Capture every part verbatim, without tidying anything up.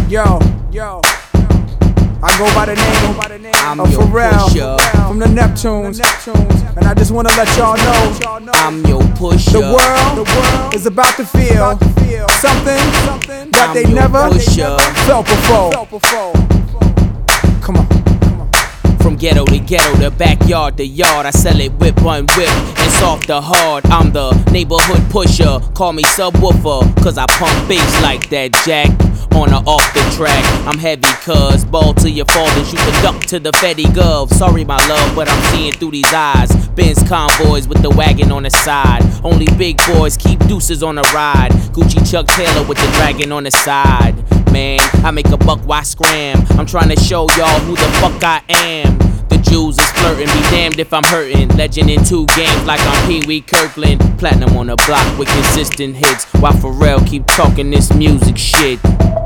Yo, yo, I go by the name I'm of your Pharrell pusher. from the Neptunes, and I just wanna let y'all know I'm your pusher. the world is about to feel something that I'm they your never pusher. felt before. Come on. From ghetto to ghetto, to backyard to yard, I sell it whip on whip and soft to hard. I'm the neighborhood pusher, call me subwoofer, cause I pump bass like that, Jack. On or off the track, I'm heavy cuz ball to your fathers, you can duck to the Fetty Gov. Sorry my love, but I'm seeing through these eyes. Benz convoys with the wagon on the side. Only big boys keep deuces on the ride. Gucci Chuck Taylor with the dragon on the side. Man, I make a buck, why scram? I'm trying to show y'all who the fuck I am. The Jews is flirting, be damned if I'm hurting. Legend in two games like I'm Pee Wee Kirkland. Platinum on the block with consistent hits, while Pharrell keep talking this music shit.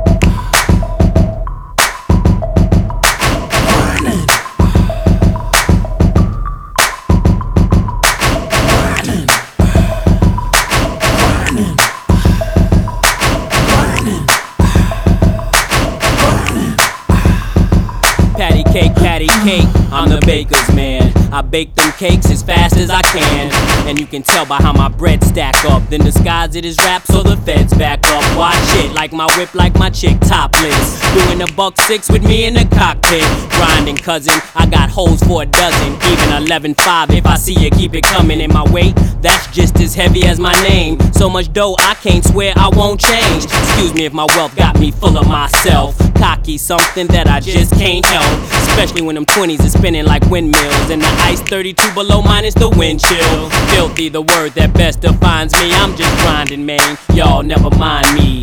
Patty cake, patty cake, I'm the baker's man. I bake them cakes as fast as I can, and you can tell by how my bread stack up. Then disguise it as rap so the feds back up. Watch it, like my whip, like my chick topless. Doing a buck six with me in the cockpit. Grinding cousin, I got hoes for a dozen. Even eleven five, if I see you keep it coming. In my weight, that's just as heavy as my name. So much dough, I can't swear I won't change. Excuse me if my wealth got me full of myself. Cocky, something that I just can't help. Especially when them twenties is spinning like windmills, and the ice thirty-two below minus the wind chill. Filthy, the word that best defines me. I'm just grinding, man, y'all never mind me.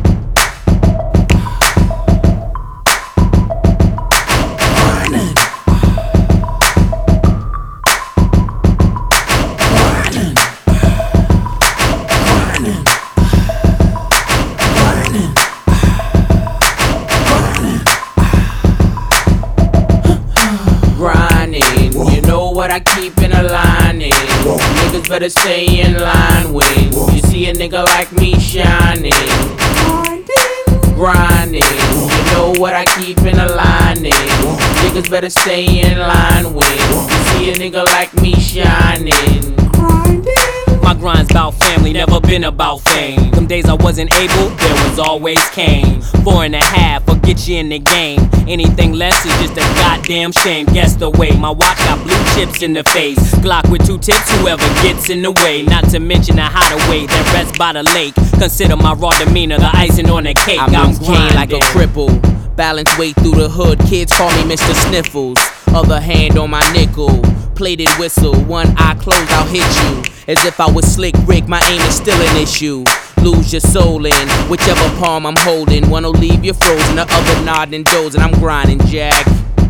Grinding, you know what I keep in a line in. Niggas better stay in line when you see a nigga like me shining. Grinding, you know what I keep in a line in. Niggas better stay in line when you see a nigga like me shining. My grind's about family, never been about fame. Them days I wasn't able, there was always Kane. Four and a half, will get you in the game. Anything less is just a goddamn shame. Guess the way, my watch got blue chips in the face. Glock with two tips, whoever gets in the way. Not to mention the hideaway that rests by the lake. Consider my raw demeanor the icing on the cake. I'm, I'm grinding like a cripple. Balance weight through the hood, kids call me Mister Sniffles. Other hand on my nickel, plated whistle. One eye closed, I'll hit you. As if I was Slick Rick, my aim is still an issue. Lose your soul in whichever palm I'm holding. One'll leave you frozen, the other nodding and dozing. I'm grinding, Jack.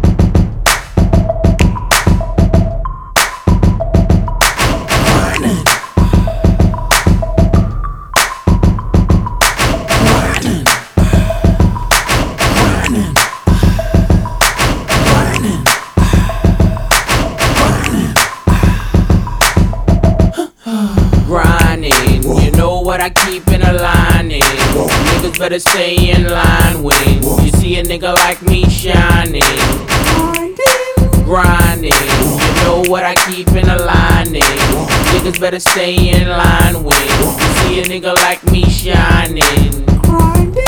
Grinding, you know what I keep in a line in. Niggas better stay in line when you see a nigga like me shining. Grinding, you know what I keep in a line in. Niggas better stay in line when you see a nigga like me shining.